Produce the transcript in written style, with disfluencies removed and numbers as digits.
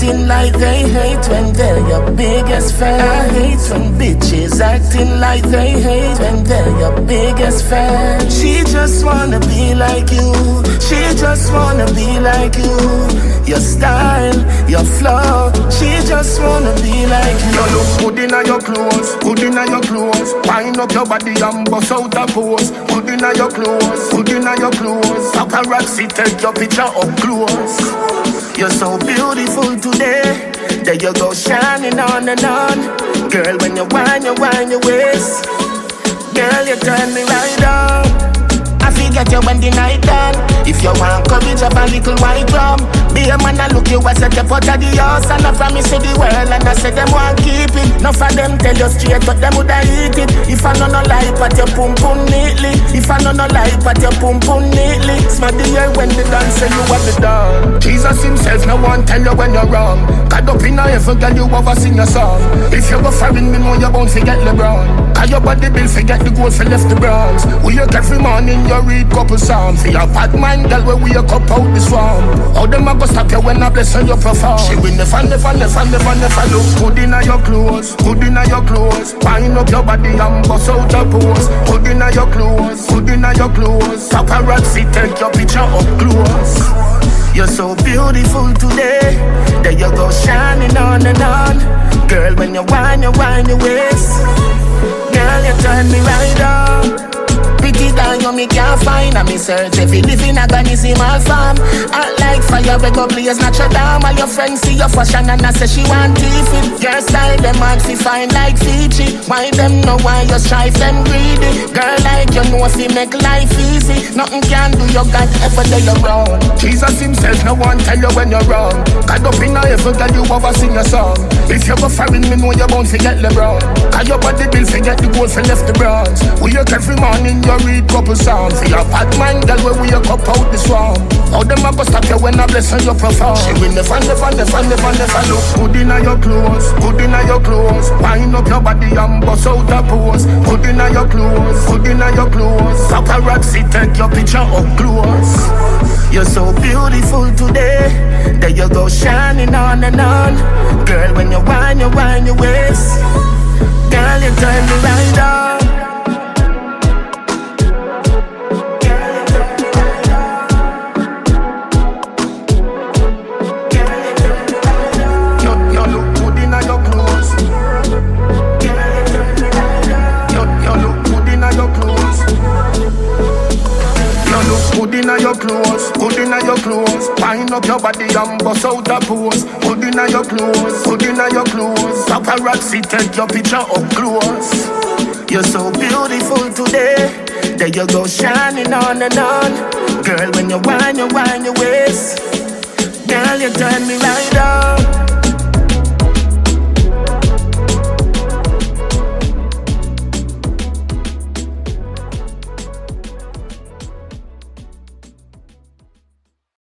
acting like they hate when they're your biggest fan. I hate when bitches acting like they hate when they're your biggest fan. She just wanna be like you. She just wanna be like you. Your style, your flow. She just wanna be like you. You look good inna your clothes, good inna your clothes. Wind up your body and bust out a pose. Good inna your clothes, good inna your clothes. Paparazzi take your picture up close. You're so beautiful today. There you go shining on and on. Girl, when you wind your waist. Girl, you turn me right on. I forget you when the night done. If you want courage of a little white rum, be a man and look you as a step out of the house. And I promise you the world and I say them want keep it. Enough of them tell you straight but them woulda eat it. If I know no lie but your pum pum neatly. If I know no lie but your pum pum neatly. Smell the air when the dance say you have it done. Jesus himself no one tell you when you're wrong. Caught up in a heaven girl you ever sing your song. If you go foreign me know you won't forget LeBron. Cause your body bill forget the gold for left the bronze. We wake every morning you read couple psalms. For your bad mind girl where we wake up out the swamp. How them a go stop you when I bless on your perform. She will never look good inna your clothes. Good inna your clothes. Wind up your body and bust out your pose. Good inna your clothes. Good inna your clothes. Paparazzi take your picture up close. You're so beautiful today. There you go shining on and on. Girl when you wind your waist. Girl you turn me right on. Pretty down you me can't find. And me search if you live in Agonisimal farm. Act like fire we go blaze Notre Dame. All your friends see your fashion and I say she want teeth it. Your style them hard to find like Fiji. Why them know why you strive them greedy. Girl like you know if you make life easy. Nothing can do you got ever do you wrong. Jesus himself no one tell you when you're wrong. Caught up in a heaven girl you ever sing your song. If you go foreign me know you won't forget LeBron. Cause your body bill forget the gold for left the bronze. We wake every morning you read couple psalms. For your bad mind girl where we wake up out the swamp. How them a go stop you when I bless on your perform. She will never look good inna your clothes. Good inna your clothes. Wind up your body and bust out a pose. Good inna your clothes. Good inna your clothes. Paparazzi take your picture up close. You're so beautiful today. There you go shining on and on. Girl when you wind your waist. Girl you turn me right on. Good inna your clothes, good inna your clothes. Wind up your body and bust out a pose. Good inna your clothes, good inna your clothes. Paparazzi take your picture up close. You're so beautiful today. There you go shining on and on. Girl when you wind your waist. Girl you turn me right on.